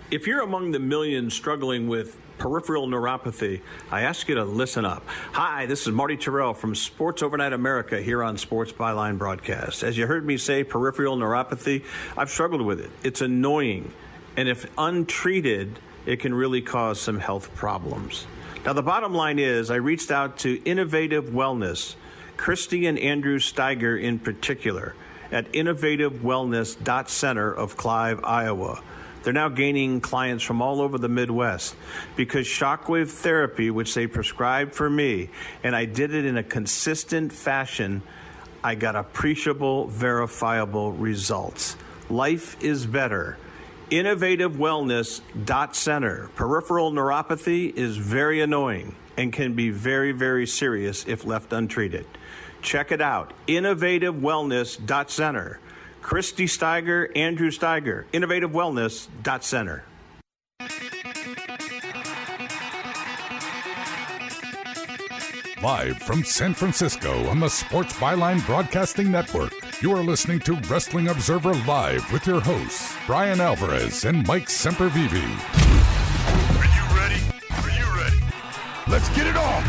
If you're among the millions struggling with peripheral neuropathy, I ask you to listen up. Hi, this is Marty Terrell from Sports Overnight America here on Sports Byline Broadcast. As you heard me say, peripheral neuropathy, I've struggled with it. It's annoying, and if untreated, it can really cause some health problems. Now, the bottom line is I reached out to Innovative Wellness, Christy and Andrew Steiger in particular, at innovativewellness.center of Clive, Iowa. They're now gaining clients from all over the Midwest because shockwave therapy, which they prescribed for me, and I did it in a consistent fashion, I got appreciable, verifiable results. Life is better. Innovativewellness.center. Peripheral neuropathy is very annoying and can be very, very serious if left untreated. Check it out. Innovativewellness.center. Christy Steiger, Andrew Steiger, innovativewellness.center. Live from San Francisco on the Sports Byline Broadcasting Network, you are listening to Wrestling Observer Live with your hosts, Brian Alvarez and Mike Sempervive. Are you ready? Are you ready? Let's get it on!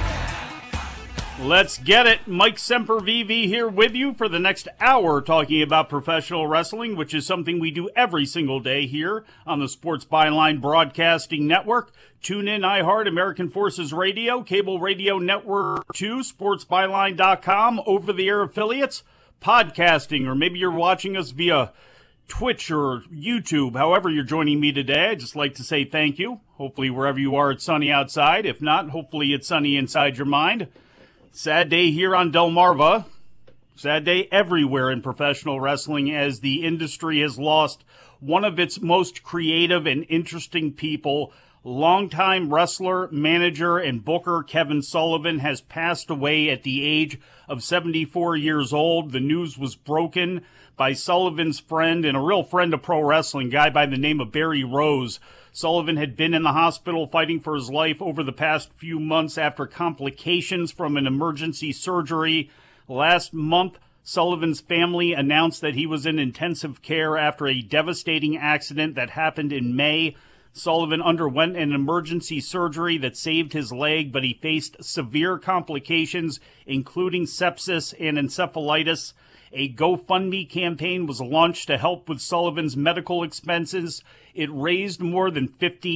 Let's get it. Mike Sempervive here with you for the next hour talking about professional wrestling, which is something we do every single day here on the Sports Byline Broadcasting Network. Tune in, iHeart, American Forces Radio, Cable Radio Network 2, sportsbyline.com, over-the-air affiliates, podcasting, or maybe you're watching us via Twitch or YouTube. However you're joining me today, I'd just like to say thank you. Hopefully wherever you are, it's sunny outside. If not, hopefully it's sunny inside your mind. Sad day here on Delmarva. Sad day everywhere in professional wrestling as the industry has lost one of its most creative and interesting people. Longtime wrestler, manager, and booker Kevin Sullivan has passed away at the age of 74 years old. The news was broken by Sullivan's friend and a real friend of pro wrestling, a guy by the name of Barry Rose. Sullivan had been in the hospital fighting for his life over the past few months after complications from an emergency surgery. Last month, Sullivan's family announced that he was in intensive care after a devastating accident that happened in May. Sullivan underwent an emergency surgery that saved his leg, but he faced severe complications, including sepsis and encephalitis. A GoFundMe campaign was launched to help with Sullivan's medical expenses. It raised more than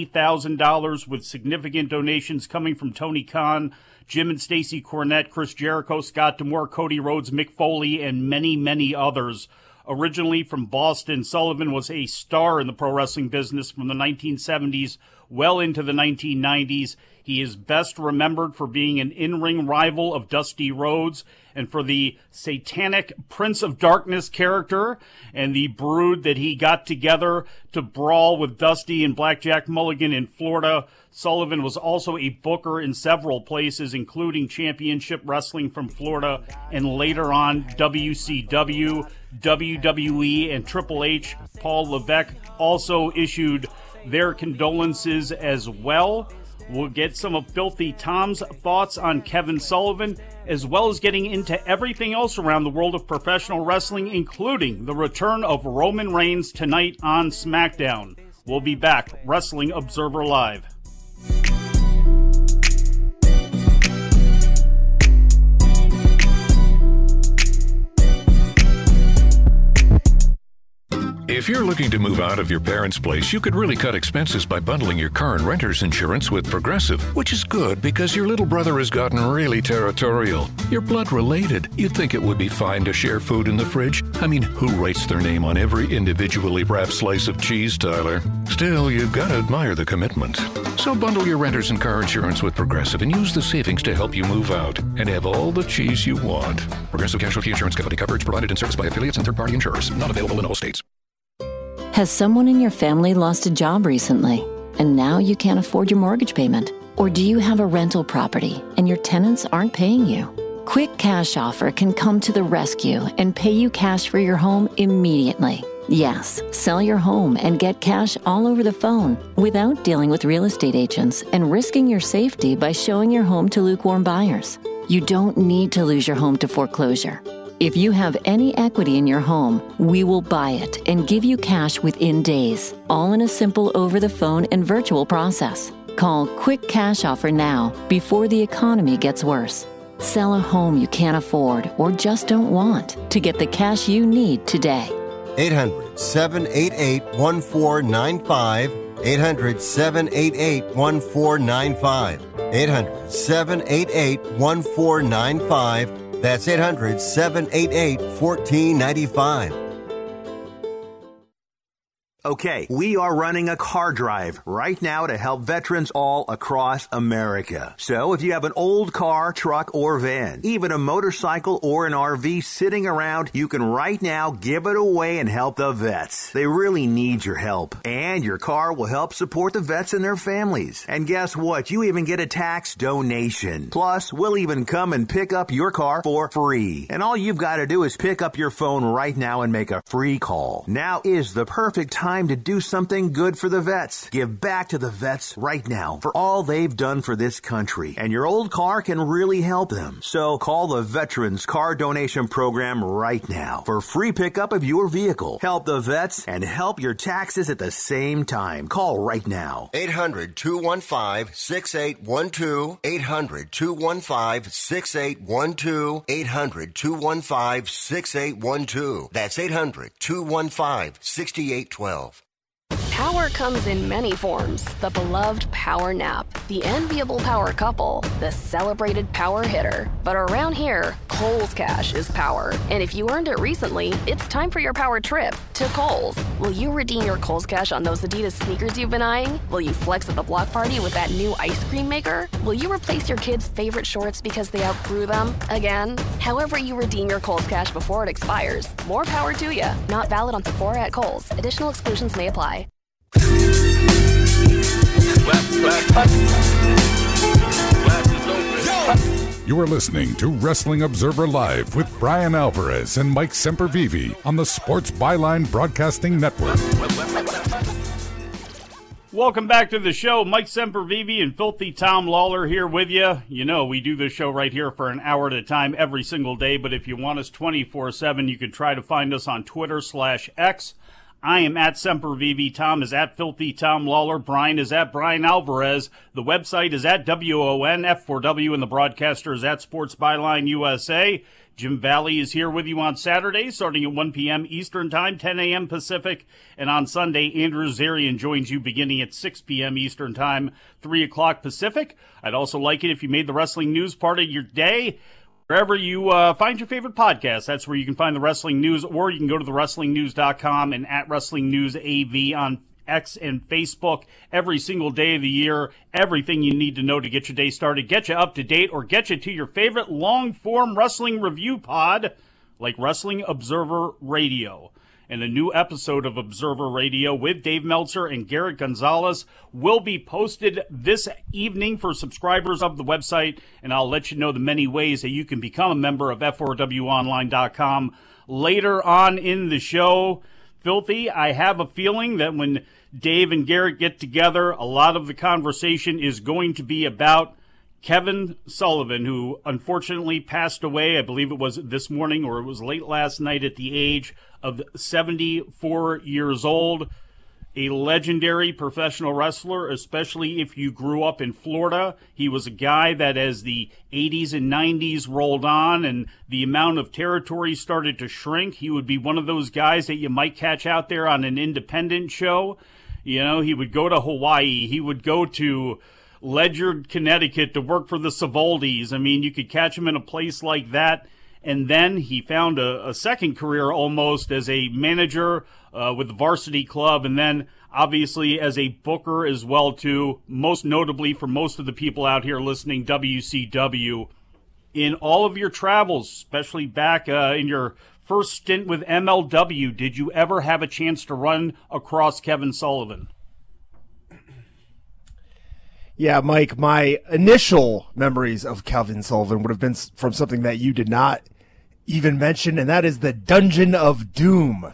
$50,000 with significant donations coming from Tony Khan, Jim and Stacy Cornette, Chris Jericho, Scott D'Amore, Cody Rhodes, Mick Foley, and many, many others. Originally from Boston, Sullivan was a star in the pro wrestling business from the 1970s well into the 1990s. He is best remembered for being an in-ring rival of Dusty Rhodes and for the satanic Prince of Darkness character and the brood that he got together to brawl with Dusty and Blackjack Mulligan in Florida. Sullivan was also a booker in several places, including Championship Wrestling from Florida and later on WCW, WWE, and Triple H. Paul Levesque also issued their condolences as well. We'll get some of Filthy Tom's thoughts on Kevin Sullivan, as well as getting into everything else around the world of professional wrestling, including the return of Roman Reigns tonight on SmackDown. We'll be back. Wrestling Observer Live. If you're looking to move out of your parents' place, you could really cut expenses by bundling your car and renter's insurance with Progressive, which is good because your little brother has gotten really territorial. You're blood related. You'd think it would be fine to share food in the fridge. I mean, who writes their name on every individually wrapped slice of cheese, Tyler? Still, you've got to admire the commitment. So bundle your renter's and car insurance with Progressive and use the savings to help you move out and have all the cheese you want. Progressive Casualty Insurance Company coverage provided and serviced by affiliates and third-party insurers. Not available in all states. Has someone in your family lost a job recently, and now you can't afford your mortgage payment? Or do you have a rental property and your tenants aren't paying you? Quick Cash Offer can come to the rescue and pay you cash for your home immediately. Yes, sell your home and get cash all over the phone without dealing with real estate agents and risking your safety by showing your home to lukewarm buyers. You don't need to lose your home to foreclosure. If you have any equity in your home, we will buy it and give you cash within days, all in a simple over-the-phone and virtual process. Call Quick Cash Offer now before the economy gets worse. Sell a home you can't afford or just don't want to get the cash you need today. 800-788-1495. 800-788-1495. 800-788-1495. That's 800-788-1495. Okay, we are running a car drive right now to help veterans all across America. So if you have an old car, truck, or van, even a motorcycle or an RV sitting around, you can right now give it away and help the vets. They really need your help. And your car will help support the vets and their families. And guess what? You even get a tax donation. Plus, we'll even come and pick up your car for free. And all you've got to do is pick up your phone right now and make a free call. Now is the perfect time to do something good for the vets. Give back to the vets right now for all they've done for this country. And your old car can really help them. So call the Veterans Car Donation Program right now for free pickup of your vehicle. Help the vets and help your taxes at the same time. Call right now. 800-215-6812. 800-215-6812. 800-215-6812. That's 800-215-6812. Power comes in many forms. The beloved power nap, the enviable power couple, the celebrated power hitter. But around here, Kohl's Cash is power. And if you earned it recently, it's time for your power trip to Kohl's. Will you redeem your Kohl's Cash on those Adidas sneakers you've been eyeing? Will you flex at the block party with that new ice cream maker? Will you replace your kids' favorite shorts because they outgrew them again? However you redeem your Kohl's Cash before it expires, more power to you. Not valid on Sephora at Kohl's. Additional exclusions may apply. You are listening to Wrestling Observer Live with Brian Alvarez and Mike Sempervive on the Sports Byline Broadcasting Network. Welcome back to the show. Mike Sempervive and Filthy Tom Lawler here with you. You know, we do this show right here for an hour at a time every single day, but if you want us 24/7, you can try to find us on Twitter/X. I am at Sempervive. Tom is at Filthy Tom Lawler. Brian is at Brian Alvarez. The website is at WONF4W, and the broadcaster is at Sports Byline USA. Jim Valley is here with you on Saturday, starting at 1 p.m. Eastern Time, 10 a.m. Pacific. And on Sunday, Andrew Zarian joins you beginning at 6 p.m. Eastern Time, 3 o'clock Pacific. I'd also like it if you made the wrestling news part of your day. Wherever you find your favorite podcast, that's where you can find the wrestling news, or you can go to thewrestlingnews.com and at Wrestling News AV on X and Facebook every single day of the year. Everything you need to know to get your day started, get you up to date, or get you to your favorite long-form wrestling review pod like Wrestling Observer Radio. And a new episode of Observer Radio with Dave Meltzer and Garrett Gonzalez will be posted this evening for subscribers of the website, and I'll let you know the many ways that you can become a member of F4WOnline.com later on in the show. Filthy, I have a feeling that when Dave and Garrett get together, a lot of the conversation is going to be about Kevin Sullivan, who unfortunately passed away. I believe it was this morning or it was late last night at the age of 74 years old. A legendary professional wrestler, especially if you grew up in Florida. He was a guy that as the 80s and 90s rolled on and the amount of territory started to shrink, he would be one of those guys that you might catch out there on an independent show. You know, he would go to Hawaii. He would go to Ledyard, Connecticut to work for the Savaldis. I mean, you could catch him in a place like that. And then he found a second career almost as a manager with the Varsity Club, and then obviously as a booker as well too, most notably for most of the people out here listening, WCW. In all of your travels, especially back in your first stint with MLW, did you ever have a chance to run across Kevin Sullivan? Yeah, Mike, my initial memories of Kevin Sullivan would have been from something that you did not even mention, and that is the Dungeon of Doom.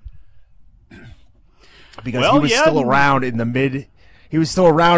Because he was still around in the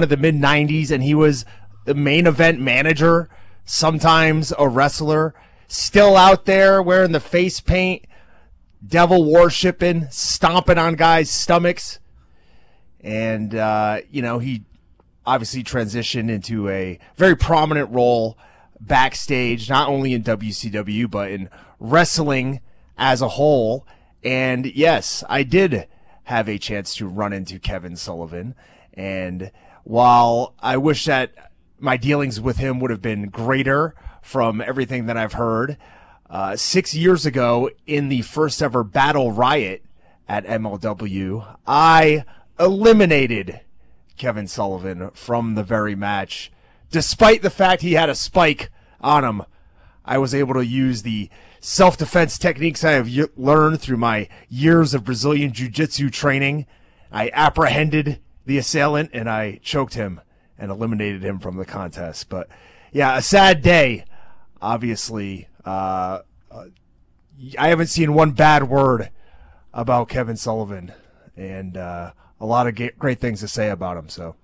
mid-90s, and he was the main event manager, sometimes a wrestler. still out there wearing the face paint, devil worshiping, stomping on guys' stomachs. And, he obviously transitioned into a very prominent role backstage, not only in WCW, but in wrestling as a whole. And yes, I did have a chance to run into Kevin Sullivan. And while I wish that my dealings with him would have been greater from everything that I've heard, 6 years ago in the first ever Battle Riot at MLW, I eliminated Kevin Sullivan from the very match. Despite the fact he had a spike on him, I was able to use the self-defense techniques I have learned through my years of Brazilian Jiu-Jitsu training. I apprehended the assailant and I choked him and eliminated him from the contest. But yeah, a sad day. Obviously, I haven't seen one bad word about Kevin Sullivan, and a lot of great things to say about him. So,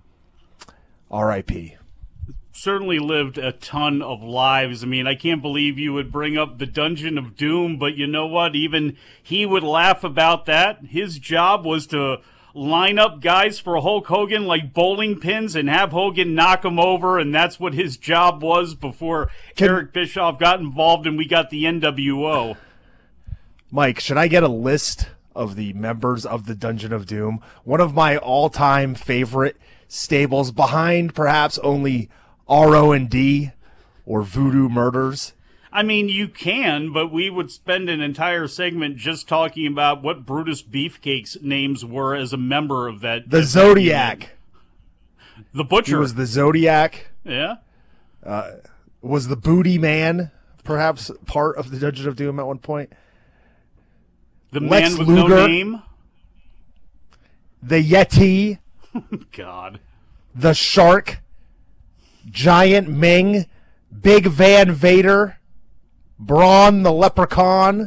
R.I.P. Certainly lived a ton of lives. I mean, I can't believe you would bring up the Dungeon of Doom, but you know what? Even he would laugh about that. His job was to line up guys for Hulk Hogan like bowling pins and have Hogan knock him over, and that's what his job was before Eric Bischoff got involved and we got the NWO. Mike, should I get a list of the members of the Dungeon of Doom? One of my all-time favorite stables, behind perhaps only RO&D or Voodoo Murders. I mean, you can, but we would spend an entire segment just talking about what Brutus Beefcake's names were as a member of that. The Zodiac. The Butcher. He was the Zodiac. Yeah. Was the Booty Man perhaps part of the Dungeon of Doom at one point? The Lex Man with Luger, no name. The Yeti. God. The Shark. Giant Ming. Big Van Vader. Braun the Leprechaun.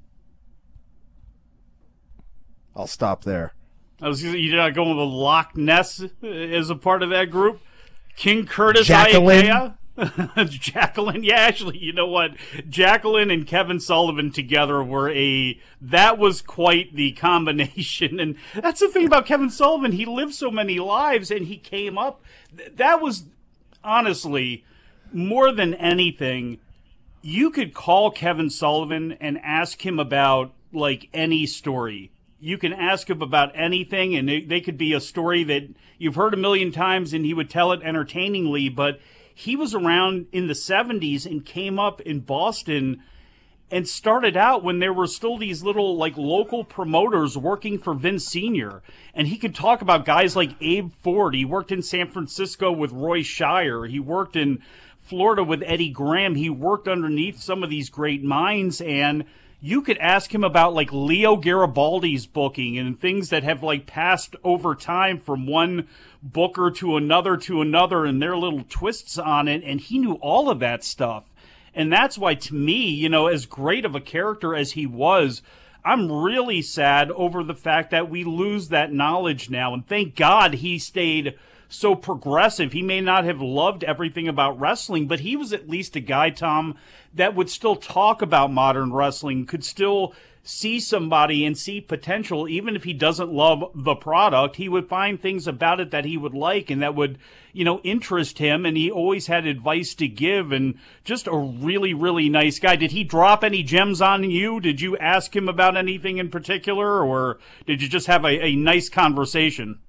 I'll stop there. You're not going with Loch Ness as a part of that group? King Curtis Jacqueline. Iakea? Jacqueline, yeah, actually, you know what? Jacqueline and Kevin Sullivan together that was quite the combination. And that's the thing about Kevin Sullivan. He lived so many lives and he came up. That was, honestly, more than anything, you could call Kevin Sullivan and ask him about, like, any story. You can ask him about anything, and they could be a story that you've heard a million times, and he would tell it entertainingly, but he was around in the 70s and came up in Boston and started out when there were still these little, like, local promoters working for Vince Sr., and he could talk about guys like Abe Ford. He worked in San Francisco with Roy Shire. He worked in Florida with Eddie Graham. He worked underneath some of these great minds, and you could ask him about, like, Leo Garibaldi's booking and things that have, like, passed over time from one booker to another and their little twists on it, and he knew all of that stuff. And that's why, to me, you know, as great of a character as he was, I'm really sad over the fact that we lose that knowledge now. And thank God he stayed so progressive. He may not have loved everything about wrestling, but he was at least a guy, Tom, that would still talk about modern wrestling, could still see somebody and see potential. Even if he doesn't love the product, he would find things about it that he would like and that would, you know, interest him. And he always had advice to give, and just a really, really nice guy. Did he drop any gems on you? Did you ask him about anything in particular, or did you just have a nice conversation?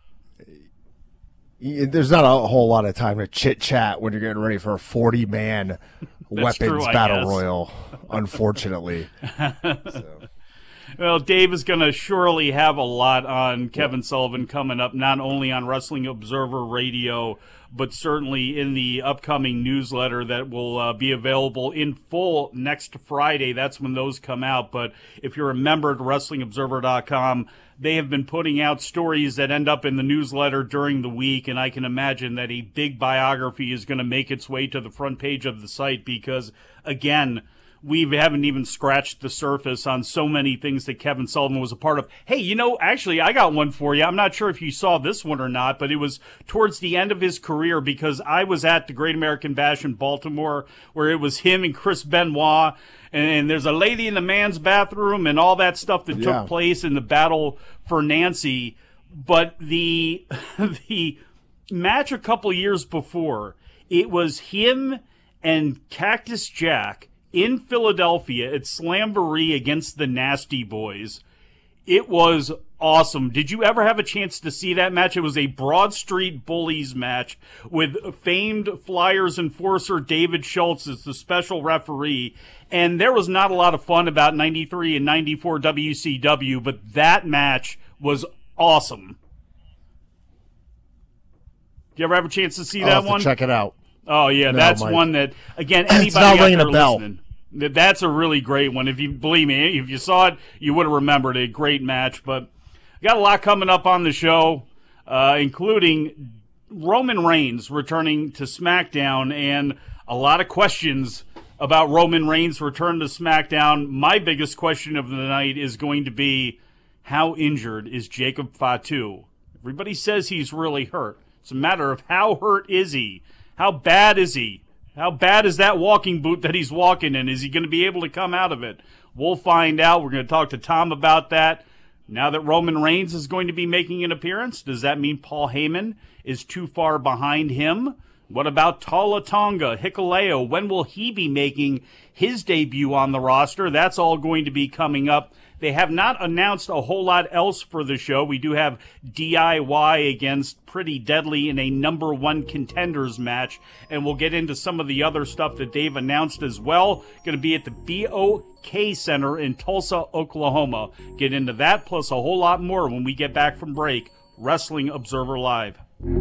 There's not a whole lot of time to chit-chat when you're getting ready for a 40-man weapons battle royal, unfortunately. So. Well, Dave is going to surely have a lot on Kevin Sullivan coming up, not only on Wrestling Observer Radio, but certainly in the upcoming newsletter that will be available in full next Friday. That's when those come out. But if you're a member at WrestlingObserver.com, they have been putting out stories that end up in the newsletter during the week, and I can imagine that a big biography is going to make its way to the front page of the site because, again, we haven't even scratched the surface on so many things that Kevin Sullivan was a part of. Hey, actually, I got one for you. I'm not sure if you saw this one or not, but it was towards the end of his career, because I was at the Great American Bash in Baltimore, where it was him and Chris Benoit, and there's a lady in the man's bathroom and all that stuff that took place in the battle for Nancy. But the match a couple years before, it was him and Cactus Jack in Philadelphia at Slamboree against the Nasty Boys. It was awesome. Did you ever have a chance to see that match? It was a Broad Street Bullies match with famed Flyers enforcer David Schultz as the special referee. And there was not a lot of fun about 93 and 94 WCW, but that match was awesome. Did you ever have a chance to see that one? Check it out. Oh, yeah, that's Mike. One that, again, anybody out there listening, that's a really great one. If you believe me, if you saw it, you would have remembered it. Great match. But got a lot coming up on the show, including Roman Reigns returning to SmackDown, and a lot of questions about Roman Reigns' return to SmackDown. My biggest question of the night is going to be, how injured is Jacob Fatu? Everybody says he's really hurt. It's a matter of how hurt is he? How bad is he? How bad is that walking boot that he's walking in? Is he going to be able to come out of it? We'll find out. We're going to talk to Tom about that. Now that Roman Reigns is going to be making an appearance, does that mean Paul Heyman is too far behind him? What about Tala Tonga, Hikuleo? When will he be making his debut on the roster? That's all going to be coming up. They have not announced a whole lot else for the show. We do have DIY against Pretty Deadly in a number one contenders match, and we'll get into some of the other stuff that they've announced as well. Going to be at the BOK Center in Tulsa, Oklahoma. Get into that plus a whole lot more when we get back from break. Wrestling Observer Live.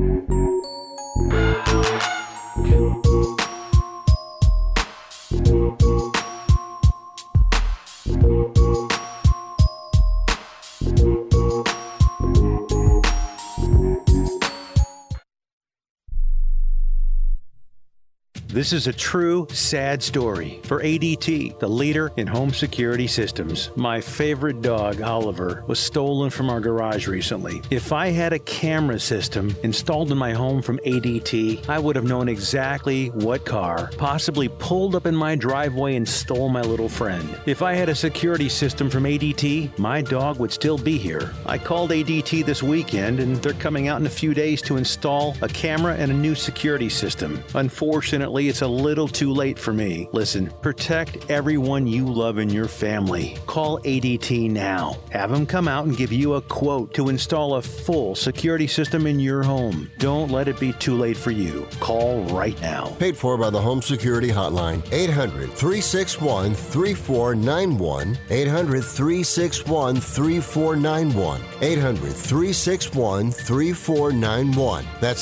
This is a true, sad story for ADT, the leader in home security systems. My favorite dog, Oliver, was stolen from our garage recently. If I had a camera system installed in my home from ADT, I would have known exactly what car possibly pulled up in my driveway and stole my little friend. If I had a security system from ADT, my dog would still be here. I called ADT this weekend, and they're coming out in a few days to install a camera and a new security system. Unfortunately, it's a little too late for me. Listen, protect everyone you love in your family. Call ADT now. Have them come out and give you a quote to install a full security system in your home. Don't let it be too late for you. Call right now. Paid for by the Home Security Hotline. 800-361-3491. 800-361-3491. 800-361-3491. That's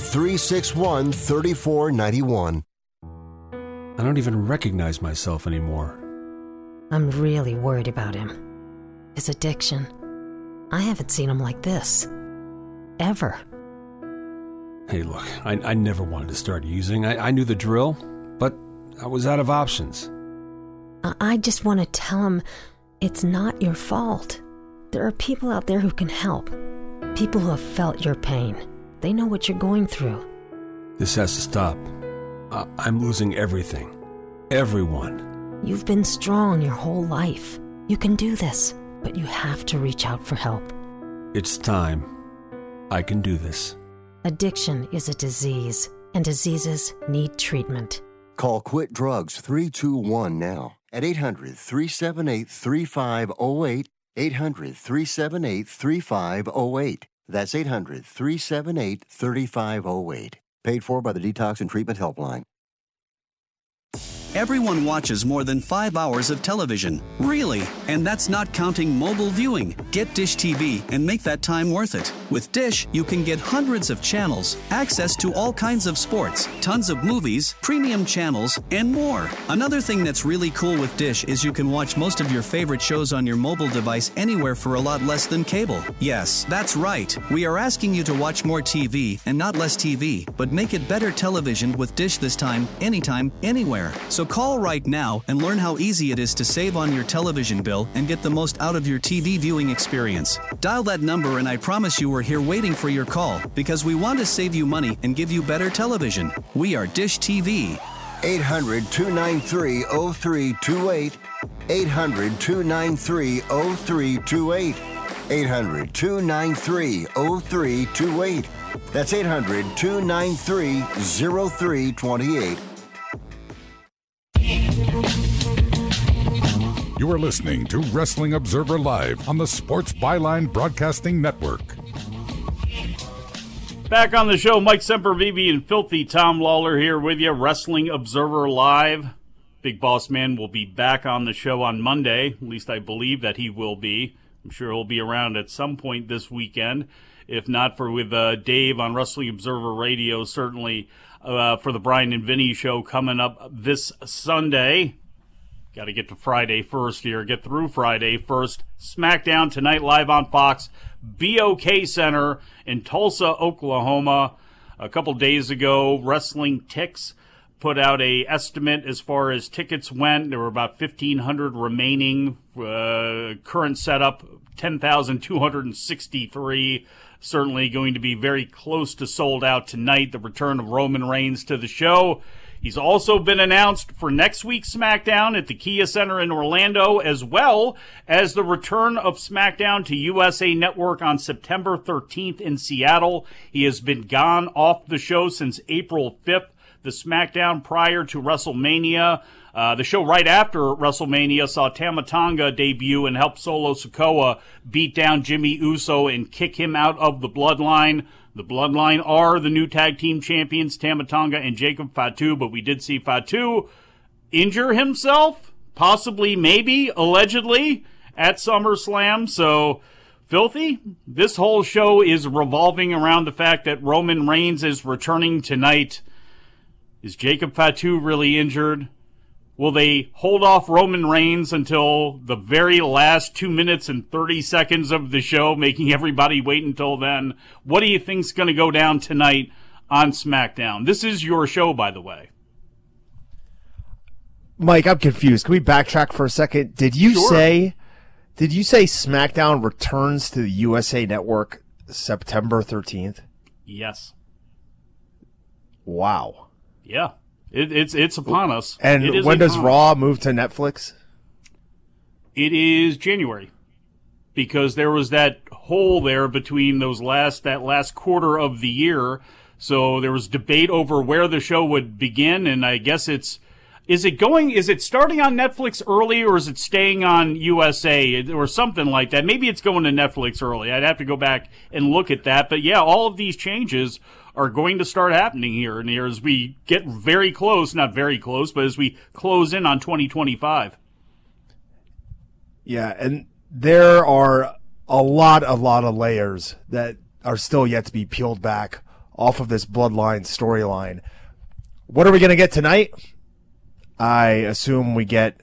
800-361-3491. I don't even recognize myself anymore. I'm really worried about him. His addiction. I haven't seen him like this. Ever. Hey, look, I never wanted to start using. I knew the drill, but I was out of options. I just want to tell him it's not your fault. There are people out there who can help. People who have felt your pain. They know what you're going through. This has to stop. I'm losing everything. Everyone. You've been strong your whole life. You can do this, but you have to reach out for help. It's time. I can do this. Addiction is a disease, and diseases need treatment. Call Quit Drugs 321 now at 800-378-3508. 800-378-3508. That's 800-378-3508. Paid for by the Detox and Treatment Helpline. Everyone watches more than 5 hours of television. Really? And that's not counting mobile viewing. Get Dish TV and make that time worth it. With Dish, you can get hundreds of channels, access to all kinds of sports, tons of movies, premium channels, and more. Another thing that's really cool with Dish is you can watch most of your favorite shows on your mobile device anywhere for a lot less than cable. Yes, that's right. We are asking you to watch more TV and not less TV, but make it better television with Dish this time, anytime, anywhere. So So call right now and learn how easy it is to save on your television bill and get the most out of your TV viewing experience. Dial that number and I promise you we're here waiting for your call because we want to save you money and give you better television. We are Dish TV. 800-293-0328. 800-293-0328. 800-293-0328. That's 800-293-0328. You are listening to Wrestling Observer Live on the Sports Byline Broadcasting Network. Back on the show, Mike Sempervive and Filthy Tom Lawler here with you, Wrestling Observer Live. Big Boss Man will be back on the show on Monday. At least I believe that he will be. I'm sure he'll be around at some point this weekend. If not with Dave on Wrestling Observer Radio, certainly for the Brian and Vinny show coming up this Sunday. Got to get to Friday first here. Get through Friday first. SmackDown tonight live on Fox. BOK Center in Tulsa, Oklahoma. A couple days ago, Wrestling Tix put out a estimate as far as tickets went. There were about 1,500 remaining. Current setup, 10,263. Certainly going to be very close to sold out tonight. The return of Roman Reigns to the show. He's also been announced for next week's SmackDown at the Kia Center in Orlando, as well as the return of SmackDown to USA Network on September 13th in Seattle. He has been gone off the show since April 5th. The SmackDown prior to WrestleMania. The show right after WrestleMania saw Tama Tonga debut and help Solo Sikoa beat down Jimmy Uso and kick him out of the Bloodline. The Bloodline are the new tag team champions, Tama Tonga and Jacob Fatu, but we did see Fatu injure himself, possibly, maybe, allegedly, at SummerSlam. So, Filthy, this whole show is revolving around the fact that Roman Reigns is returning tonight. Is Jacob Fatu really injured? Will they hold off Roman Reigns until the very last 2 minutes and 30 seconds of the show, making everybody wait until then? What do you think's going to go down tonight on SmackDown? This is your show, by the way. Mike, I'm confused. Can we backtrack for a second? Did you say SmackDown returns to the USA Network September 13th? Yes. Wow. Yeah. It's upon us. And when does Raw move to Netflix? It is January, because there was that hole there between that last quarter of the year. So there was debate over where the show would begin, and I guess is it starting on Netflix early, or is it staying on USA or something like that? Maybe it's going to Netflix early. I'd have to go back and look at that. But yeah, all of these changes are going to start happening here and here as we get very close, not very close, but as we close in on 2025. Yeah, and there are a lot of layers that are still yet to be peeled back off of this Bloodline storyline. What are we going to get tonight? I assume we get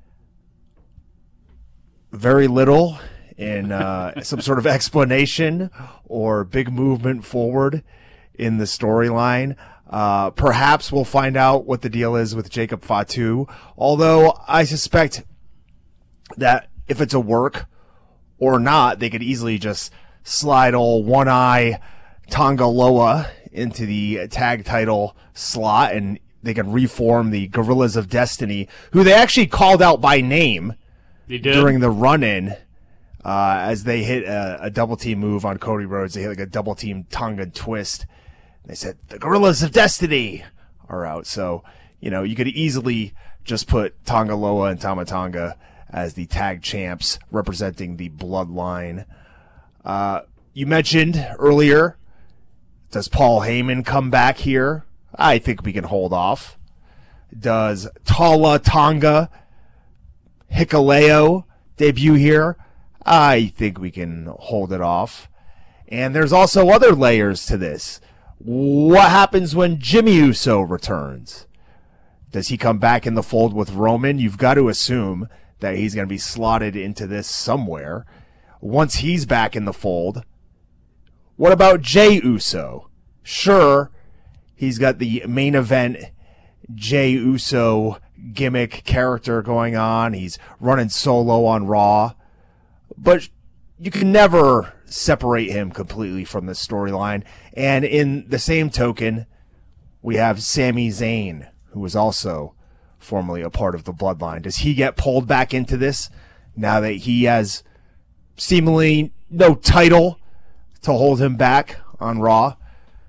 very little in some sort of explanation or big movement forward in the storyline. Perhaps we'll find out what the deal is with Jacob Fatu, although I suspect that if it's a work or not, they could easily just slide old one-eye Tonga Loa into the tag title slot, and they can reform the Gorillas of Destiny, who they actually called out by name during the run-in as they hit a double-team move on Cody Rhodes. They hit like a double-team Tonga twist. They said, the Gorillas of Destiny are out. So, you could easily just put Tonga Loa and Tama Tonga as the tag champs representing the Bloodline. You mentioned earlier, does Paul Heyman come back here? I think we can hold off. Does Tala Tonga Hikuleo debut here? I think we can hold it off. And there's also other layers to this. What happens when Jimmy Uso returns? Does he come back in the fold with Roman? You've got to assume that he's going to be slotted into this somewhere. Once he's back in the fold, what about Jey Uso? Sure, he's got the main event Jey Uso gimmick character going on. He's running solo on Raw. But you can never separate him completely from this storyline. And in the same token, we have Sami Zayn, who was also formerly a part of the Bloodline. Does he get pulled back into this now that he has seemingly no title to hold him back on Raw?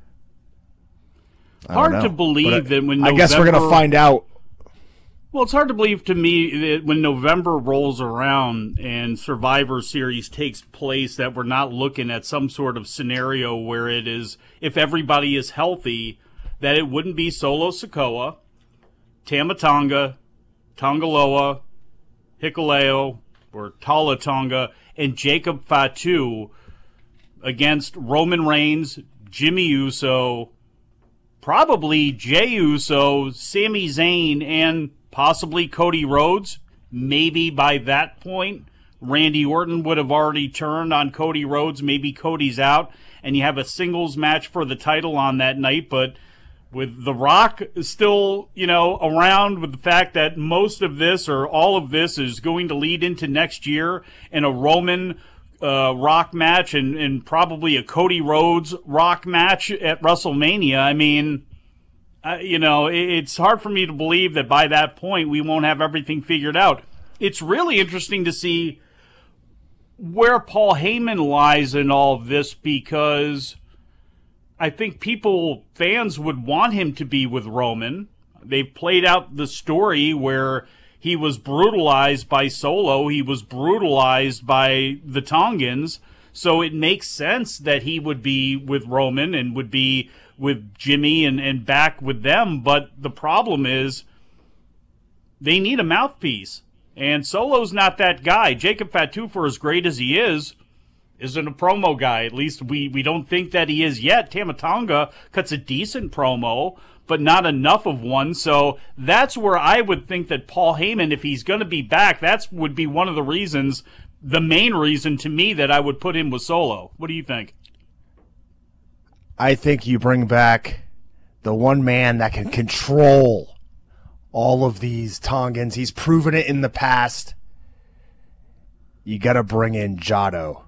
Hard to believe that when November, I guess we're going to find out. Well, it's hard to believe to me that when November rolls around and Survivor Series takes place that we're not looking at some sort of scenario where it is, if everybody is healthy, that it wouldn't be Solo Sikoa, Tama Tonga, Tongaloa, Hikuleo, or Tala Tonga, and Jacob Fatu against Roman Reigns, Jimmy Uso, probably Jey Uso, Sami Zayn, and possibly Cody Rhodes. Maybe by that point, Randy Orton would have already turned on Cody Rhodes. Maybe Cody's out, and you have a singles match for the title on that night. But with The Rock still, around, with the fact that most of this or all of this is going to lead into next year in a Roman Rock match and probably a Cody Rhodes Rock match at WrestleMania. I mean, it's hard for me to believe that by that point we won't have everything figured out. It's really interesting to see where Paul Heyman lies in all of this, because I think fans would want him to be with Roman. They've played out the story where he was brutalized by Solo. He was brutalized by the Tongans. So it makes sense that he would be with Roman and would be with Jimmy and back with them. But the problem is they need a mouthpiece. And Solo's not that guy. Jacob Fatu, for as great as he isn't a promo guy. At least we don't think that he is yet. Tama Tonga cuts a decent promo, but not enough of one. So that's where I would think that Paul Heyman, if he's going to be back, that would be one of the reasons, the main reason to me, that I would put him with Solo. What do you think? I think you bring back the one man that can control all of these Tongans. He's proven it in the past. You got to bring in Jado.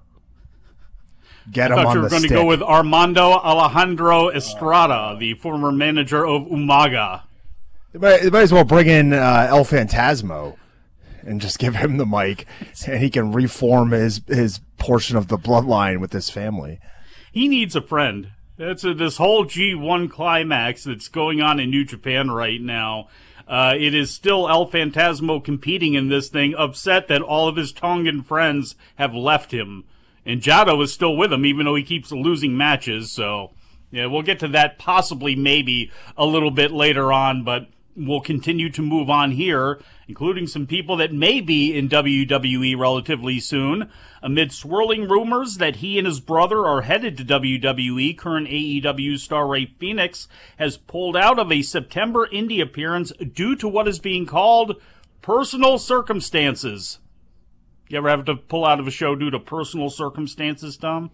Get him on the stick. I thought you were going to go with Armando Alejandro Estrada, the former manager of Umaga. They might as well bring in El Phantasmo and just give him the mic, and he can reform his portion of the bloodline with his family. He needs a friend. That's this whole G1 climax that's going on in New Japan right now. It is still El Phantasmo competing in this thing, upset that all of his Tongan friends have left him. And Jado is still with him, even though he keeps losing matches. So, yeah, we'll get to that possibly maybe a little bit later on, but we'll continue to move on here, including some people that may be in WWE relatively soon. Amid swirling rumors that he and his brother are headed to WWE, current AEW star Rey Fenix has pulled out of a September indie appearance due to what is being called personal circumstances. You ever have to pull out of a show due to personal circumstances, Tom?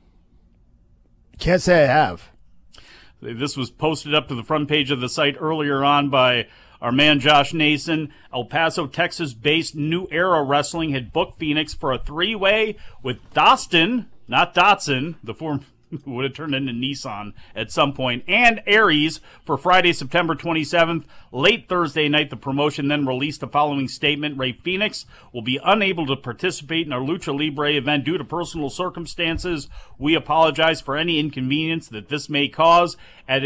Can't say I have. This was posted up to the front page of the site earlier on by our man Josh Nason. El Paso, Texas-based New Era Wrestling had booked Phoenix for a three-way with Dostin, not Dotson, the former who would have turned into Nissan at some point, and Aries for Friday, September 27th. Late Thursday night, the promotion then released the following statement: Rey Fenix will be unable to participate in our Lucha Libre event due to personal circumstances. We apologize for any inconvenience that this may cause,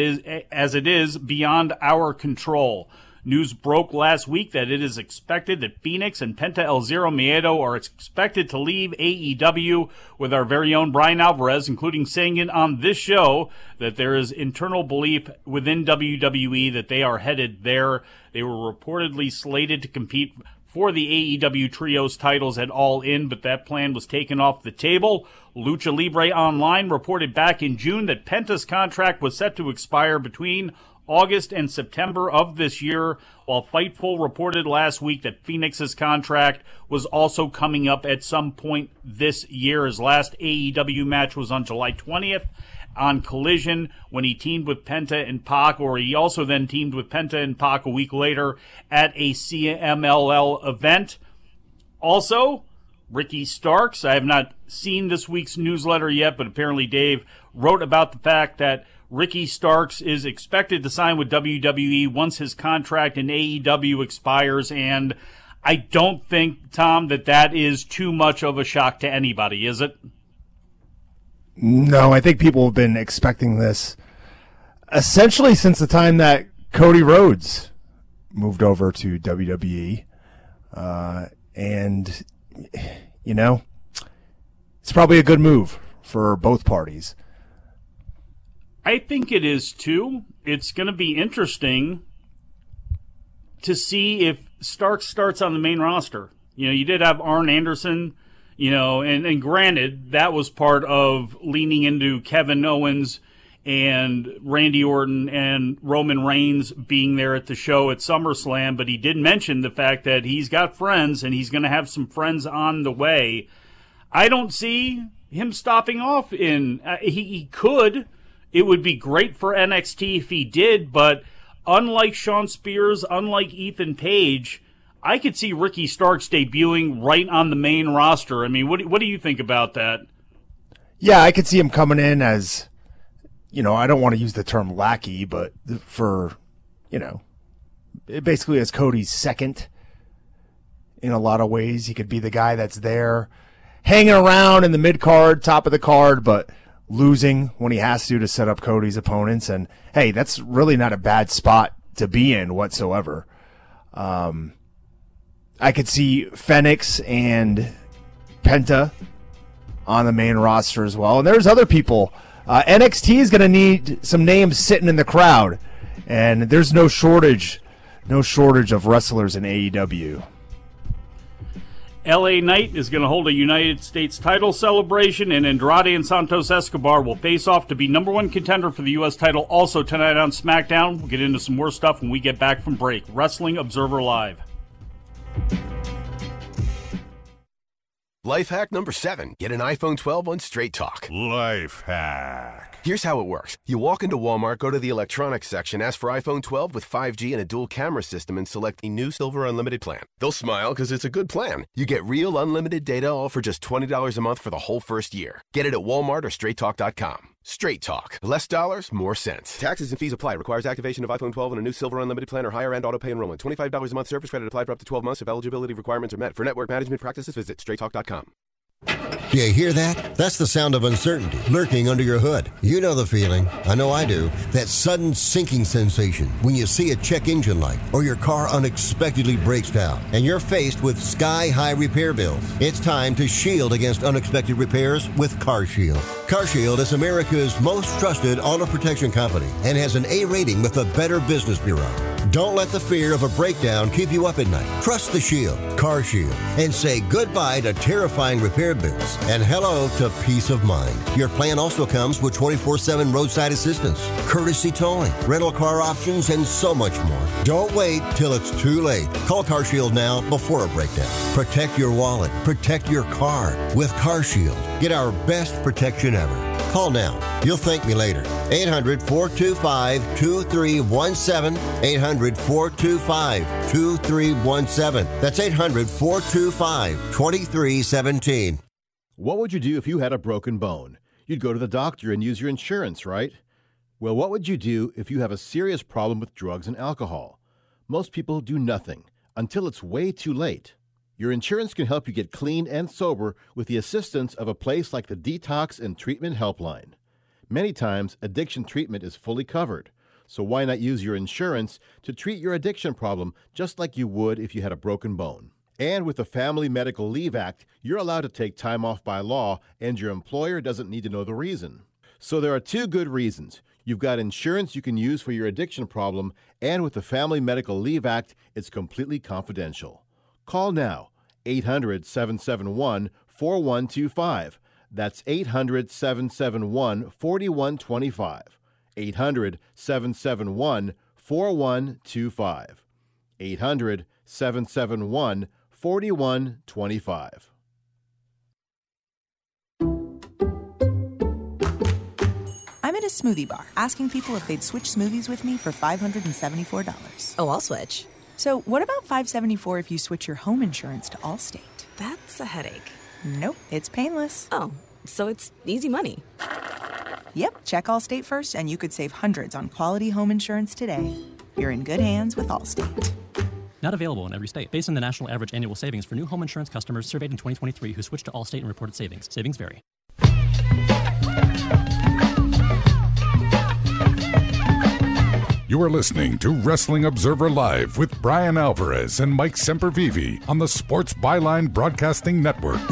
as it is beyond our control. News broke last week that it is expected that Phoenix and Penta El Zero Miedo are expected to leave AEW, with our very own Brian Alvarez, including saying it on this show that there is internal belief within WWE that they are headed there. They were reportedly slated to compete for the AEW Trios titles at All In, but that plan was taken off the table. Lucha Libre Online reported back in June that Penta's contract was set to expire between August and September of this year, while Fightful reported last week that Phoenix's contract was also coming up at some point this year. His last AEW match was on July 20th on Collision when he teamed with Penta and Pac, or he also then teamed with Penta and Pac a week later at a CMLL event. Also, Ricky Starks, I have not seen this week's newsletter yet, but apparently Dave wrote about the fact that Ricky Starks is expected to sign with WWE once his contract in AEW expires, and I don't think, Tom, that is too much of a shock to anybody, is it? No, I think people have been expecting this essentially since the time that Cody Rhodes moved over to WWE. And, you know, it's probably a good move for both parties. I think it is, too. It's going to be interesting to see if Starks starts on the main roster. You know, you did have Arn Anderson, you know, and granted, that was part of leaning into Kevin Owens and Randy Orton and Roman Reigns being there at the show at SummerSlam, but he did mention the fact that he's got friends and he's going to have some friends on the way. I don't see him stopping off in... he could. It would be great for NXT if he did, but unlike Shawn Spears, unlike Ethan Page, I could see Ricky Starks debuting right on the main roster. I mean, what do you think about that? Yeah, I could see him coming in as, you know, I don't want to use the term lackey, but for, you know, basically as Cody's second in a lot of ways. He could be the guy that's there hanging around in the mid-card, top of the card, but losing when he has to set up Cody's opponents. And, hey, that's really not a bad spot to be in whatsoever. I could see Fenix and Penta on the main roster as well. And there's other people. NXT is going to need some names sitting in the crowd. And there's no shortage of wrestlers in AEW. LA Knight is going to hold a United States title celebration, and Andrade and Santos Escobar will face off to be number one contender for the U.S. title also tonight on SmackDown. We'll get into some more stuff when we get back from break. Wrestling Observer Live. Life hack number 7. Get an iPhone 12 on Straight Talk. Life hack. Here's how it works. You walk into Walmart, go to the electronics section, ask for iPhone 12 with 5G and a dual camera system, and select the new Silver Unlimited plan. They'll smile because it's a good plan. You get real unlimited data all for just $20 a month for the whole first year. Get it at Walmart or StraightTalk.com. Straight Talk. Less dollars, more sense. Taxes and fees apply. Requires activation of iPhone 12 and a new Silver Unlimited plan or higher end auto pay enrollment. $25 a month service credit applied for up to 12 months if eligibility requirements are met. For network management practices, visit StraightTalk.com. You hear that? That's the sound of uncertainty lurking under your hood. You know the feeling. I know I do. That sudden sinking sensation when you see a check engine light or your car unexpectedly breaks down and you're faced with sky-high repair bills. It's time to shield against unexpected repairs with CarShield. CarShield is America's most trusted auto protection company and has an A rating with the Better Business Bureau. Don't let the fear of a breakdown keep you up at night. Trust the Shield, CarShield, and say goodbye to terrifying repair bills and hello to peace of mind. Your plan also comes with 24/7 roadside assistance, courtesy towing, rental car options, and so much more. Don't wait till it's too late. Call CarShield now before a breakdown. Protect your wallet. Protect your car with CarShield. Get our best protection ever. Call now. You'll thank me later. 800-425-2317. 800-425-2317. That's 800-425-2317. What would you do if you had a broken bone? You'd go to the doctor and use your insurance, right? Well, what would you do if you have a serious problem with drugs and alcohol? Most people do nothing until it's way too late. Your insurance can help you get clean and sober with the assistance of a place like the Detox and Treatment Helpline. Many times, addiction treatment is fully covered, so why not use your insurance to treat your addiction problem just like you would if you had a broken bone? And with the Family Medical Leave Act, you're allowed to take time off by law, and your employer doesn't need to know the reason. So there are 2 good reasons. You've got insurance you can use for your addiction problem, and with the Family Medical Leave Act, it's completely confidential. Call now, 800-771-4125. That's 800-771-4125. 800-771-4125. 800-771-4125. I'm at a smoothie bar asking people if they'd switch smoothies with me for $574. Oh, I'll switch. So what about $574 if you switch your home insurance to Allstate? That's a headache. Nope, it's painless. Oh, so it's easy money. Yep, check Allstate first and you could save hundreds on quality home insurance today. You're in good hands with Allstate. Not available in every state. Based on the national average annual savings for new home insurance customers surveyed in 2023 who switched to Allstate and reported savings. Savings vary. You are listening to Wrestling Observer Live with Brian Alvarez and Mike Sempervive on the Sports Byline Broadcasting Network.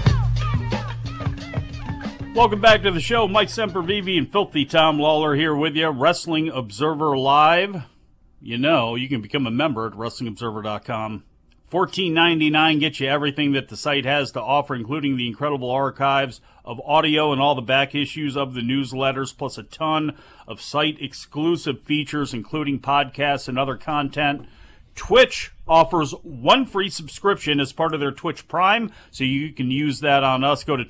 Welcome back to the show. Mike Sempervive and Filthy Tom Lawler here with you. Wrestling Observer Live. You know, you can become a member at WrestlingObserver.com. $14.99 gets you everything that the site has to offer, including the incredible archives of audio and all the back issues of the newsletters, plus a ton of site-exclusive features, including podcasts and other content. Twitch offers one free subscription as part of their Twitch Prime, so you can use that on us. Go to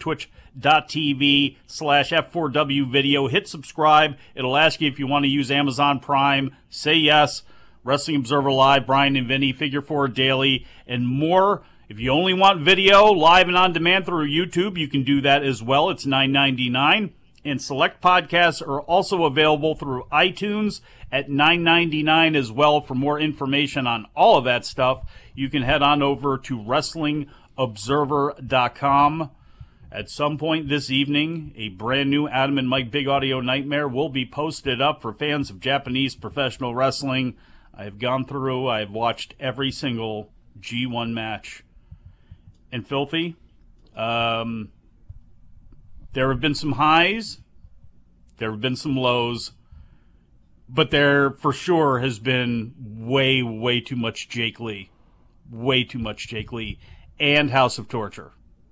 twitch.tv/F4W video. Hit subscribe. It'll ask you if you want to use Amazon Prime. Say yes. Wrestling Observer Live, Brian and Vinny, Figure 4 Daily, and more. If you only want video, live and on demand through YouTube, you can do that as well. It's $9.99. And select podcasts are also available through iTunes at $9.99 as well. For more information on all of that stuff, you can head on over to WrestlingObserver.com. At some point this evening, a brand new Adam and Mike Big Audio Nightmare will be posted up for fans of Japanese professional wrestling. I have gone through, I have watched every single G1 match. And Filthy, there have been some highs, there have been some lows, but there for sure has been way, way too much Jake Lee. Way too much Jake Lee and House of Torture.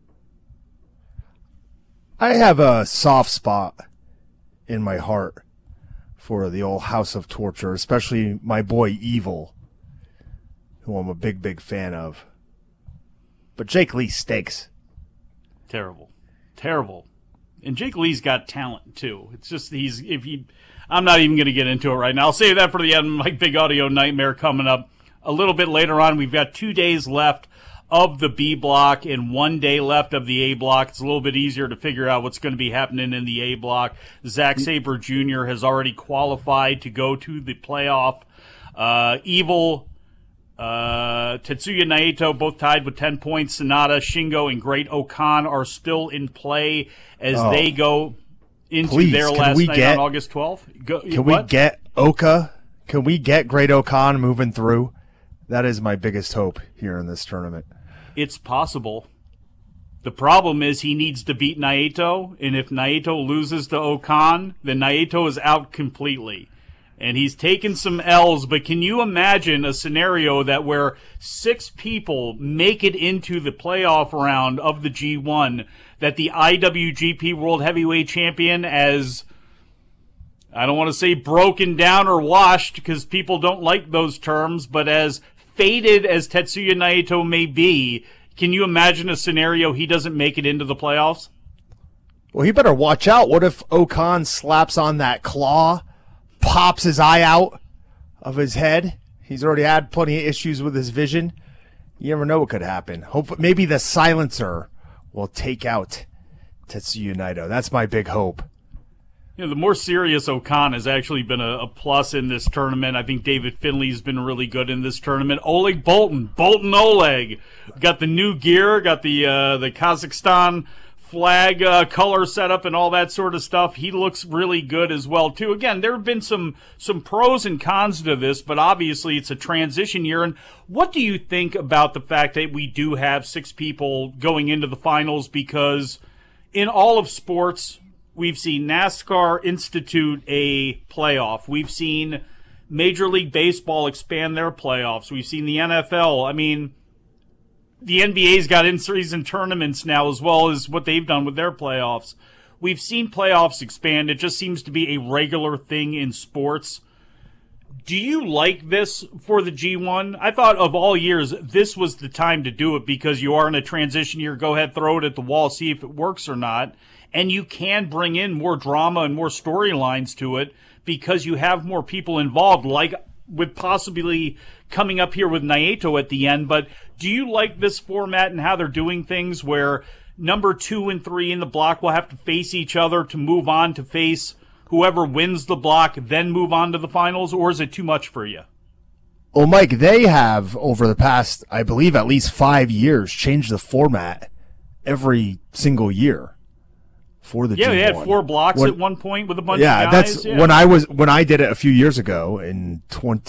I have a soft spot in my heart for the old House of Torture, especially my boy Evil, who I'm a big, big fan of. But Jake Lee stinks. Terrible. Terrible. And Jake Lee's got talent, too. It's just, I'm not even going to get into it right now. I'll save that for the end of my Big Audio Nightmare coming up a little bit later on. We've got 2 days left of the B block and 1 day left of the A block. It's a little bit easier to figure out what's going to be happening in the A block. Zack Sabre Jr. has already qualified to go to the playoff. Evil, Tetsuya Naito, both tied with 10 points. Sonata, Shingo, and Great Okan are still in play as they go into their last night on August 12th. Can we get Oka? Can we get Great Okan moving through? That is my biggest hope here in this tournament. It's possible. The problem is he needs to beat Naito, and if Naito loses to Okan, then Naito is out completely. And he's taken some L's, but can you imagine a scenario that where 6 people make it into the playoff round of the G1, that the IWGP World Heavyweight Champion, as I don't want to say broken down or washed because people don't like those terms, but as faded as Tetsuya Naito may be, can you imagine a scenario he doesn't make it into the playoffs? Well, he better watch out. What if Okan slaps on that claw, pops his eye out of his head? He's already had plenty of issues with his vision. You never know what could happen. Maybe the silencer will take out Tetsuya Naito. That's my big hope. You know, the more serious Okan has actually been a plus in this tournament. I think David Finley's been really good in this tournament. Oleg Boltin Oleg, got the new gear, got the Kazakhstan flag color setup and all that sort of stuff. He looks really good as well too. Again, there have been some pros and cons to this, but obviously it's a transition year. And what do you think about the fact that we do have 6 people going into the finals? Because in all of sports, we've seen NASCAR institute a playoff. We've seen Major League Baseball expand their playoffs. We've seen the NFL. I mean, the NBA's got in-season tournaments now as well as what they've done with their playoffs. We've seen playoffs expand. It just seems to be a regular thing in sports. Do you like this for the G1? I thought of all years, this was the time to do it because you are in a transition year. Go ahead, throw it at the wall, see if it works or not. And you can bring in more drama and more storylines to it because you have more people involved, like with possibly coming up here with Naito at the end. But do you like this format and how they're doing things where number 2 and 3 in the block will have to face each other to move on to face whoever wins the block, then move on to the finals, or is it too much for you? Well, Mike, they have, over the past, I believe, at least 5 years, changed the format every single year for the G1. They had 4 blocks at one point with a bunch of guys. That's when I did it a few years ago in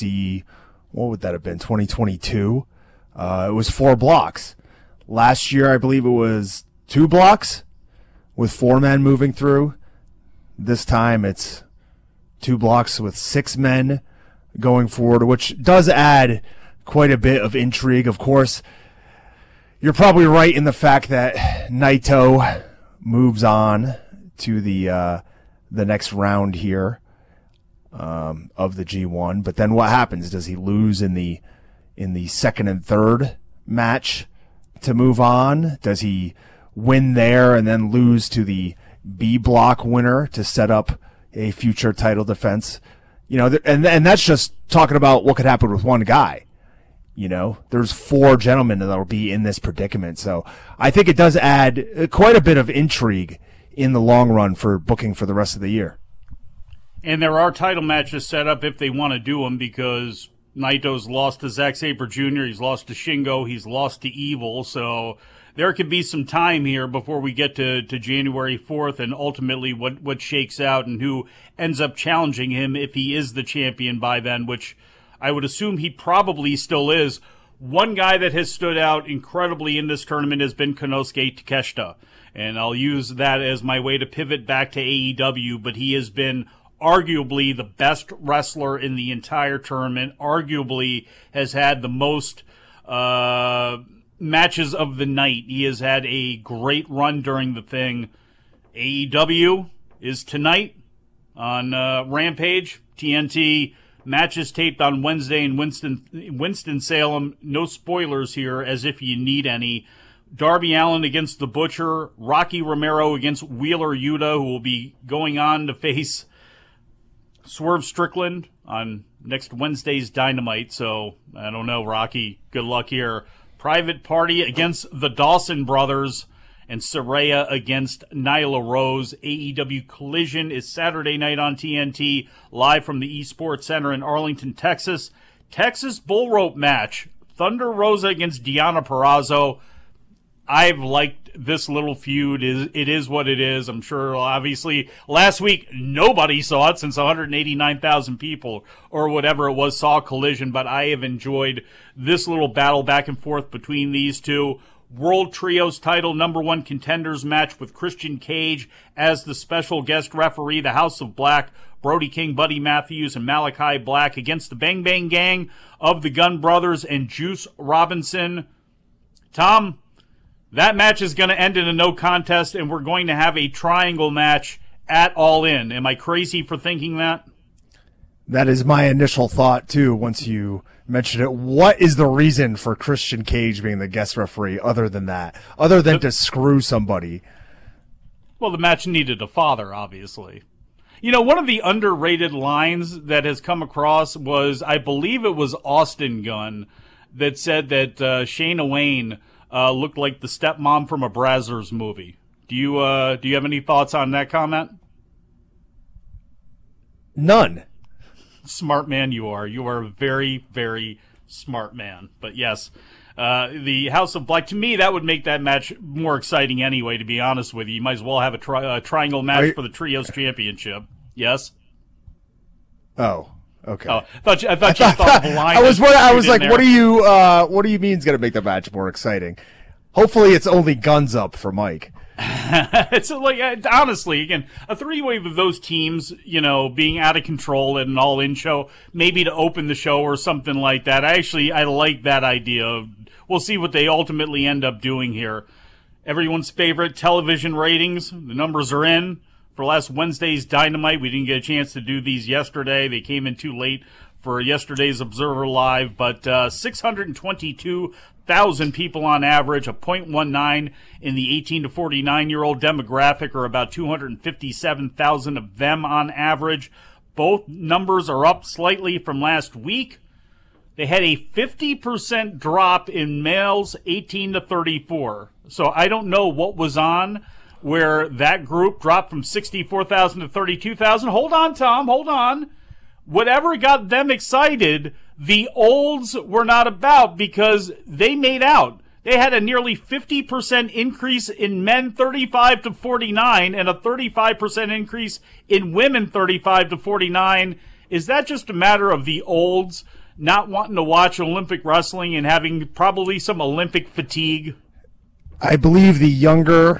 2022. It was 4 blocks. Last year, I believe it was 2 blocks with 4 men moving through. This time it's 2 blocks with 6 men going forward, which does add quite a bit of intrigue. Of course, you're probably right in the fact that Naito moves on to the next round here of the G1. But then what happens? Does he lose in the second and third match to move on? Does he win there and then lose to the B block winner to set up a future title defense? And that's just talking about what could happen with one guy. There's 4 gentlemen that will be in this predicament. So I think it does add quite a bit of intrigue in the long run for booking for the rest of the year. And there are title matches set up if they want to do them, because Naito's lost to Zack Sabre Jr., he's lost to Shingo, he's lost to Evil, so there could be some time here before we get to January 4th and ultimately what shakes out and who ends up challenging him if he is the champion by then, which I would assume he probably still is. One guy that has stood out incredibly in this tournament has been Konosuke Takeshita, and I'll use that as my way to pivot back to AEW, but he has been arguably the best wrestler in the entire tournament, arguably has had the most matches of the night. He has had a great run during the thing. AEW is tonight on Rampage. TNT matches taped on Wednesday in Winston-Salem. No spoilers here, as if you need any. Darby Allin against The Butcher. Rocky Romero against Wheeler Yuta, who will be going on to face Swerve Strickland on next Wednesday's Dynamite. So, I don't know, Rocky. Good luck here. Private Party against the Dawson Brothers, and Saraya against Nyla Rose. AEW Collision is Saturday night on TNT, live from the Esports Center in Arlington, Texas. Texas Bull Rope match. Thunder Rosa against Deonna Purrazzo. I've liked this little feud. It is what it is. I'm sure, obviously, last week nobody saw it since 189,000 people or whatever it was saw Collision, but I have enjoyed this little battle back and forth between these two. World Trios title #1 contenders match with Christian Cage as the special guest referee. The House of Black, Brody King, Buddy Matthews, and Malachi Black against the Bang Bang Gang of the Gun Brothers and Juice Robinson. Tom, that match is going to end in a no contest, and we're going to have a triangle match at All In. Am I crazy for thinking that? That is my initial thought, too, once you mentioned it. What is the reason for Christian Cage being the guest referee other than that? Other than to screw somebody? Well, the match needed a father, obviously. One of the underrated lines that has come across was, I believe it was Austin Gunn, that said that Shayna Wayne looked like the stepmom from a Brazzers movie. Do you have any thoughts on that comment? None. Smart man you are. You are a very, very smart man. But yes, the House of Black, to me, that would make that match more exciting anyway, to be honest with you. You might as well have a triangle match for the Trios Championship. Yes? Oh. Okay. Oh, I thought you thought blind. I was like, what do you mean is going to make the match more exciting? Hopefully, it's only guns up for Mike. It's like, honestly, again, a 3-way with those teams, being out of control at an all-in show, maybe to open the show or something like that. I like that idea. We'll see what they ultimately end up doing here. Everyone's favorite television ratings. The numbers are in. For last Wednesday's Dynamite, we didn't get a chance to do these yesterday. They came in too late for yesterday's Observer Live, but 622,000 people on average, a 0.19 in the 18 to 49-year-old demographic, or about 257,000 of them on average. Both numbers are up slightly from last week. They had a 50% drop in males 18 to 34. So I don't know what was on where that group dropped from 64,000 to 32,000. Hold on, Tom, hold on. Whatever got them excited, the olds were not about because they made out. They had a nearly 50% increase in men 35 to 49 and a 35% increase in women 35 to 49. Is that just a matter of the olds not wanting to watch Olympic wrestling and having probably some Olympic fatigue? I believe the younger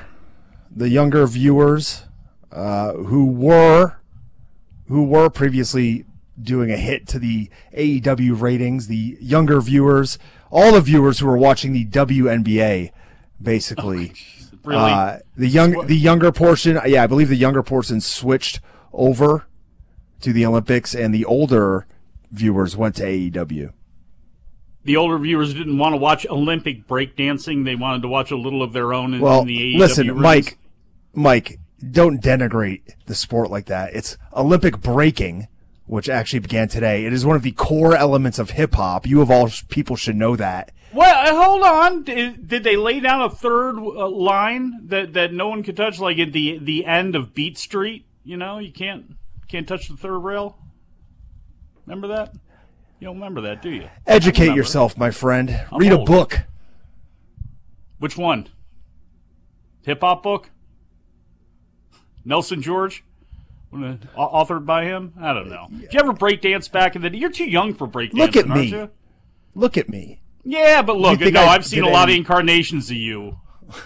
viewers who were previously doing a hit to the AEW ratings, the younger viewers, all the viewers who were watching the WNBA, basically. Oh, really? The younger portion, I believe the younger portion switched over to the Olympics, and the older viewers went to AEW. The older viewers didn't want to watch Olympic breakdancing. They wanted to watch a little of their own in the AEW listen, rings. Mike, don't denigrate the sport like that. It's Olympic breaking, which actually began today. It is one of the core elements of hip-hop. You of all people should know that. Well, hold on. Did they lay down a third line that no one could touch, like at the end of Beat Street? You know, you can't touch the third rail. Remember that? You don't remember that, do you? Educate yourself, my friend. Read a book. Which one? Hip-hop book? Nelson George? Authored by him? I don't know. Did you ever breakdance back in the day? You're too young for breakdancing, aren't you? Look at me. Yeah, but look, I've seen a lot of incarnations of you.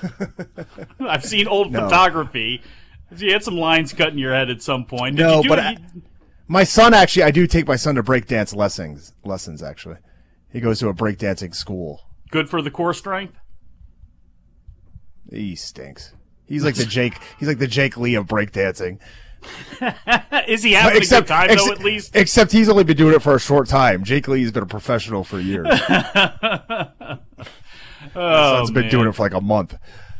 I've seen old photography. You had some lines cut in your head at some point. My son, actually, I do take my son to breakdance lessons, actually. He goes to a breakdancing school. Good for the core strength? He stinks. He's like the Jake Lee of breakdancing. Is he having a good time, though, at least? Except he's only been doing it for a short time. Jake Lee's been a professional for years. He's been doing it for like a month.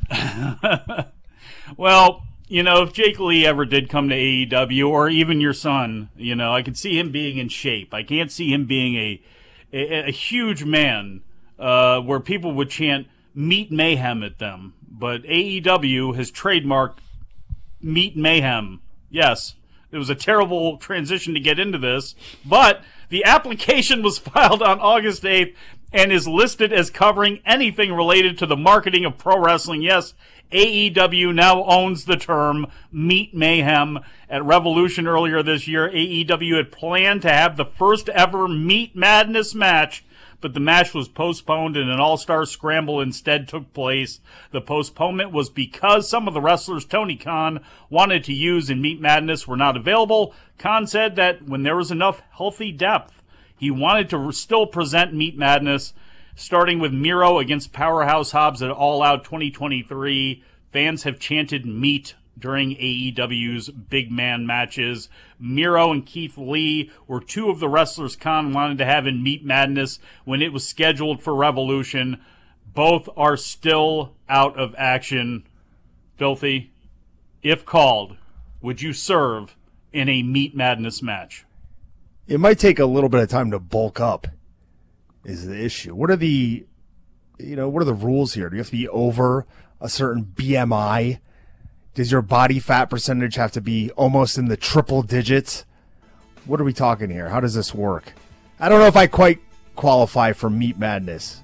Well, you know, if Jake Lee ever did come to AEW, or even your son, you know, I could see him being in shape. I can't see him being a huge man where people would chant Meat Mayhem at them. But AEW has trademarked Meat Mayhem. Yes, it was a terrible transition to get into this, but the application was filed on August 8th and is listed as covering anything related to the marketing of pro wrestling. Yes, AEW now owns the term Meat Mayhem. At Revolution earlier this year, AEW had planned to have the first ever Meat Madness match, but the match was postponed and an all-star scramble instead took place. The postponement was because some of the wrestlers Tony Khan wanted to use in Meat Madness were not available. Khan said that when there was enough healthy depth, he wanted to still present Meat Madness, starting with Miro against Powerhouse Hobbs at All Out 2023. Fans have chanted meat during AEW's big man matches. Miro and Keith Lee were two of the wrestlers Khan wanted to have in Meat Madness when it was scheduled for Revolution. Both are still out of action. Filthy, if called, would you serve in a Meat Madness match? It might take a little bit of time to bulk up, is the issue. What are the rules here? Do you have to be over a certain BMI? Does your body fat percentage have to be almost in the triple digits? What are we talking here? How does this work? I don't know if I quite qualify for Meat Madness.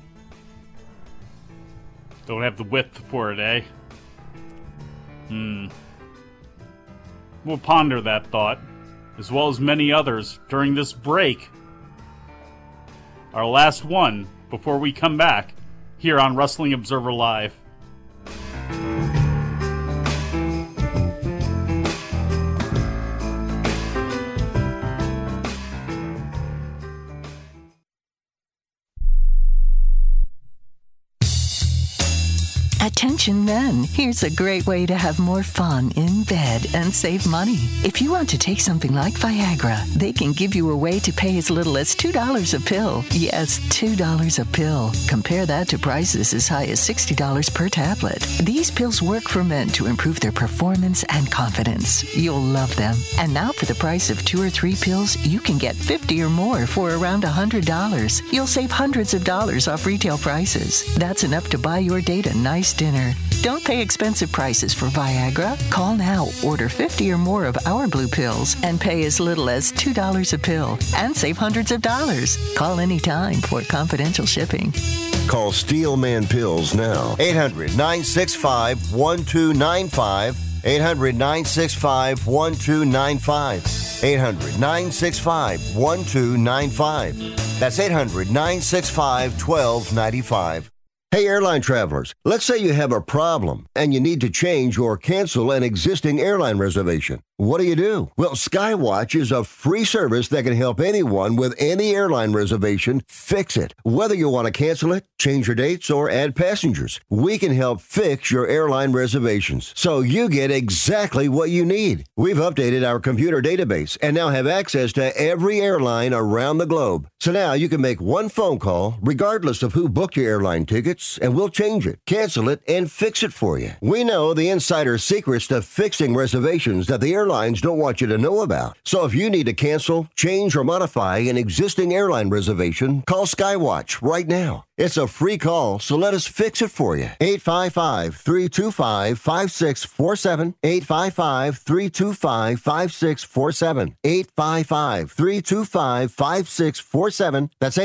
Don't have the width for it, eh? We'll ponder that thought, as well as many others, during this break. Our last one before we come back here on Wrestling Observer Live. Attention men, here's a great way to have more fun in bed and save money. If you want to take something like Viagra, they can give you a way to pay as little as $2 a pill. Yes, $2 a pill. Compare that to prices as high as $60 per tablet. These pills work for men to improve their performance and confidence. You'll love them. And now for the price of 2 or 3 pills, you can get 50 or more for around $100. You'll save hundreds of dollars off retail prices. That's enough to buy your date a nice dinner. Don't pay expensive prices for Viagra. Call now, order 50 or more of our blue pills, and pay as little as $2 a pill and save hundreds of dollars. Call anytime for confidential shipping. Call Steelman Pills now. 800-965-1295. 800-965-1295. 800-965-1295. That's 800-965-1295. Hey, airline travelers, let's say you have a problem and you need to change or cancel an existing airline reservation. What do? Well, Skywatch is a free service that can help anyone with any airline reservation fix it. Whether you want to cancel it, change your dates, or add passengers, we can help fix your airline reservations so you get exactly what you need. We've updated our computer database and now have access to every airline around the globe. So now you can make one phone call regardless of who booked your airline tickets, and we'll change it, cancel it, and fix it for you. We know the insider secrets to fixing reservations that the airlines don't want you to know about. So if you need to cancel, change, or modify an existing airline reservation, call Skywatch right now. It's a free call, so let us fix it for you. 855-325-5647. 855-325-5647. 855-325-5647. That's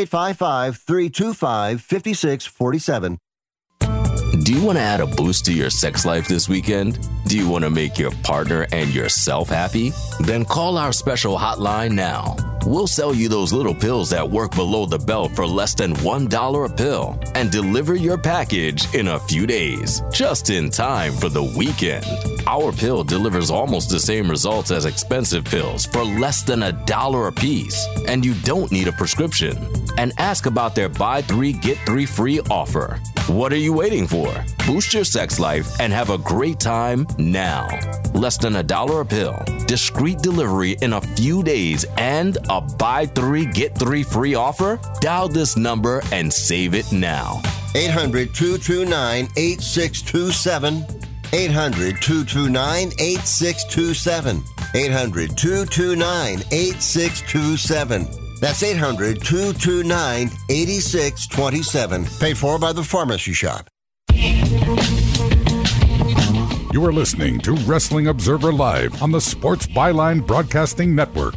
855-325-5647. Do you want to add a boost to your sex life this weekend? Do you want to make your partner and yourself happy? Then call our special hotline now. We'll sell you those little pills that work below the belt for less than $1 a pill and deliver your package in a few days, just in time for the weekend. Our pill delivers almost the same results as expensive pills for less than $1 a piece, and you don't need a prescription. And ask about their buy 3 get 3 free offer. What are you waiting for? Boost your sex life and have a great time now. Less than $1 a pill, discreet delivery in a few days, and a buy 3 get 3 free offer? Dial this number and save it now. 800-229-8627. 800-229-8627. 800-229-8627. That's 800-229-8627. Paid for by the Pharmacy Shop. You are listening to Wrestling Observer Live on the Sports Byline Broadcasting Network.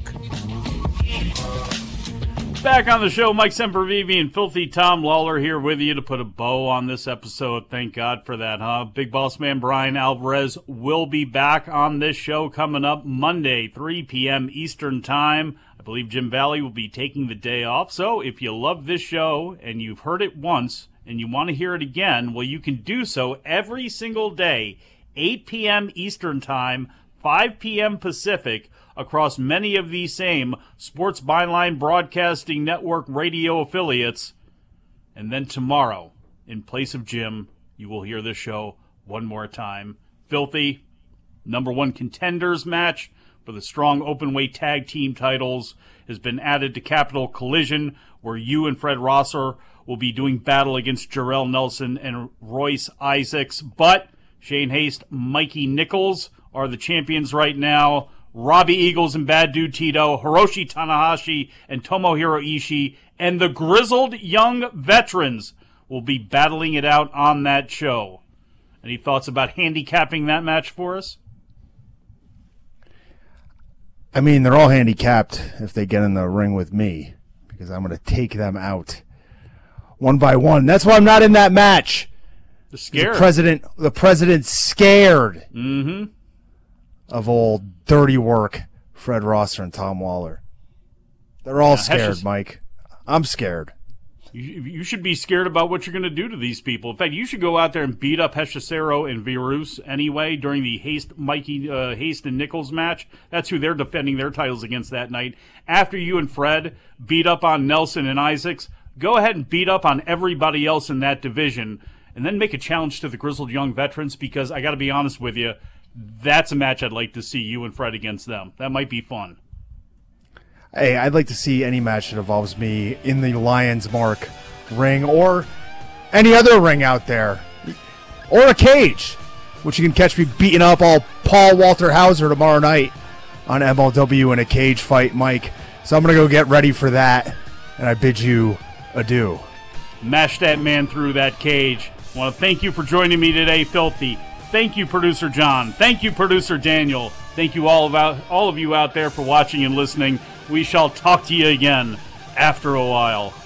Back on the show, Mike Sempervive and Filthy Tom Lawler here with you to put a bow on this episode. Thank God for that, huh? Big Boss Man Brian Alvarez will be back on this show coming up Monday, 3 p.m. Eastern Time. I believe Jim Valley will be taking the day off. So if you love this show and you've heard it once and you want to hear it again, well, you can do so every single day, 8 p.m. Eastern Time, 5 p.m. Pacific, across many of these same Sports Byline Broadcasting Network radio affiliates. And then tomorrow, in place of Jim, you will hear this show one more time. Filthy, #1 contenders match for the strong openweight tag team titles has been added to Capital Collision, where you and Fred Rosser will be doing battle against Jarrell Nelson and Royce Isaacs. But Shane Haste, Mikey Nichols are the champions right now. Robbie Eagles and Bad Dude Tito, Hiroshi Tanahashi and Tomohiro Ishii, and the grizzled young veterans will be battling it out on that show. Any thoughts about handicapping that match for us? I mean, they're all handicapped if they get in the ring with me, because I'm going to take them out one by one. That's why I'm not in that match. They're scared. The president's scared. Mm-hmm. Of old dirty work, Fred Rosser and Tom Lawler. They're all scared, Mike. I'm scared. You should be scared about what you're going to do to these people. In fact, you should go out there and beat up Hechicero and Virus anyway during the Haste and Nichols match. That's who they're defending their titles against that night. After you and Fred beat up on Nelson and Isaacs, go ahead and beat up on everybody else in that division and then make a challenge to the Grizzled Young Veterans, because I got to be honest with you, that's a match I'd like to see you and Fred against them. That might be fun. Hey, I'd like to see any match that involves me in the Lion's Mark ring or any other ring out there. Or a cage, which you can catch me beating up all Paul Walter Hauser tomorrow night on MLW in a cage fight, Mike. So I'm going to go get ready for that, and I bid you adieu. Mash that man through that cage. I want to thank you for joining me today, Filthy. Thank you, Producer John. Thank you, Producer Daniel. Thank you all of you out there for watching and listening. We shall talk to you again after a while.